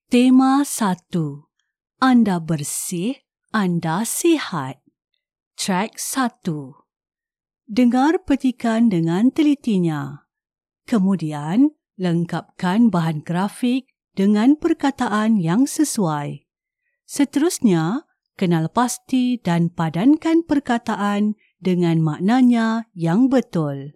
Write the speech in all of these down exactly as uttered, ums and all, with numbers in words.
Tema satu. Anda bersih, anda sihat. Track satu. Dengar petikan dengan telitinya. Kemudian, lengkapkan bahan grafik dengan perkataan yang sesuai. Seterusnya, kenal pasti dan padankan perkataan dengan maknanya yang betul.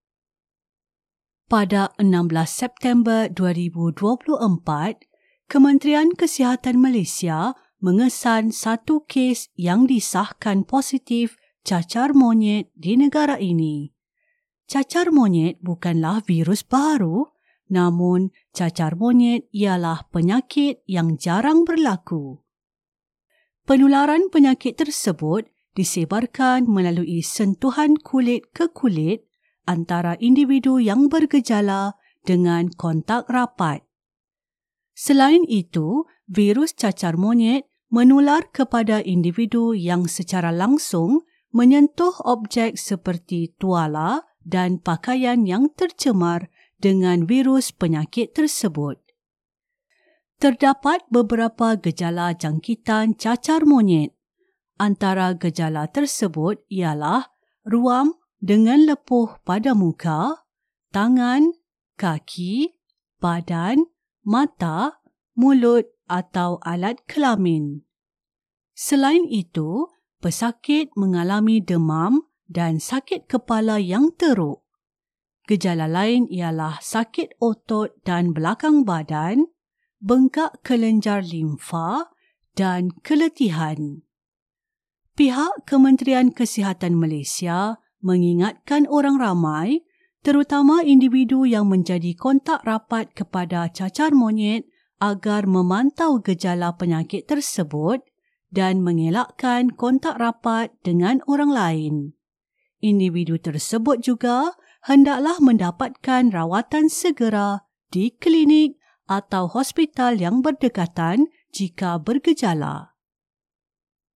Pada enam belas September dua ribu dua puluh empat, Kementerian Kesihatan Malaysia mengesan satu kes yang disahkan positif cacar monyet di negara ini. Cacar monyet bukanlah virus baru, namun cacar monyet ialah penyakit yang jarang berlaku. Penularan penyakit tersebut disebarkan melalui sentuhan kulit ke kulit antara individu yang bergejala dengan kontak rapat. Selain itu, virus cacar monyet menular kepada individu yang secara langsung menyentuh objek seperti tuala dan pakaian yang tercemar dengan virus penyakit tersebut. Terdapat beberapa gejala jangkitan cacar monyet. Antara gejala tersebut ialah ruam dengan lepuh pada muka, tangan, kaki, badan, mata, mulut atau alat kelamin. Selain itu, pesakit mengalami demam dan sakit kepala yang teruk. Gejala lain ialah sakit otot dan belakang badan, bengkak kelenjar limfa dan keletihan. Pihak Kementerian Kesihatan Malaysia mengingatkan orang ramai, terutama individu yang menjadi kontak rapat kepada cacar monyet agar memantau gejala penyakit tersebut dan mengelakkan kontak rapat dengan orang lain. Individu tersebut juga hendaklah mendapatkan rawatan segera di klinik atau hospital yang berdekatan jika bergejala.